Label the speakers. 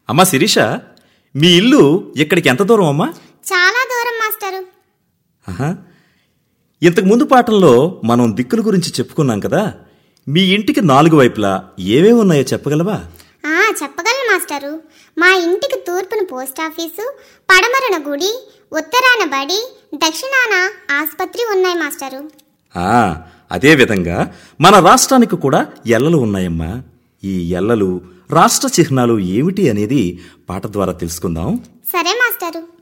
Speaker 1: అమ్మా శిరీష, మీ ఇల్లు ఇక్కడికి ఎంత దూరం అమ్మా?
Speaker 2: చాలా దూరం మాస్టరు.
Speaker 1: ఇంతకు ముందు పాఠంలో మనం దిక్కుల గురించి చెప్పుకున్నాం కదా. మీ ఇంటికి 4 వైపులా ఏవేవి ఉన్నాయో చెప్పగలవా?
Speaker 2: చెప్పగలను మాస్టరు. మా ఇంటికి తూర్పున పోస్టాఫీసు, పడమరన గుడి, ఉత్తరాన బడి, దక్షిణాన ఆసుపత్రి ఉన్నాయి మాస్టరు.
Speaker 1: అదేవిధంగా మన రాష్ట్రానికి కూడా ఎల్లలు ఉన్నాయమ్మా. ఈ ఎల్లలు, రాష్ట్ర చిహ్నాలు ఏమిటి అనేది పాట ద్వారా తెలుసుకుందాం.
Speaker 2: సరే మాస్టరు.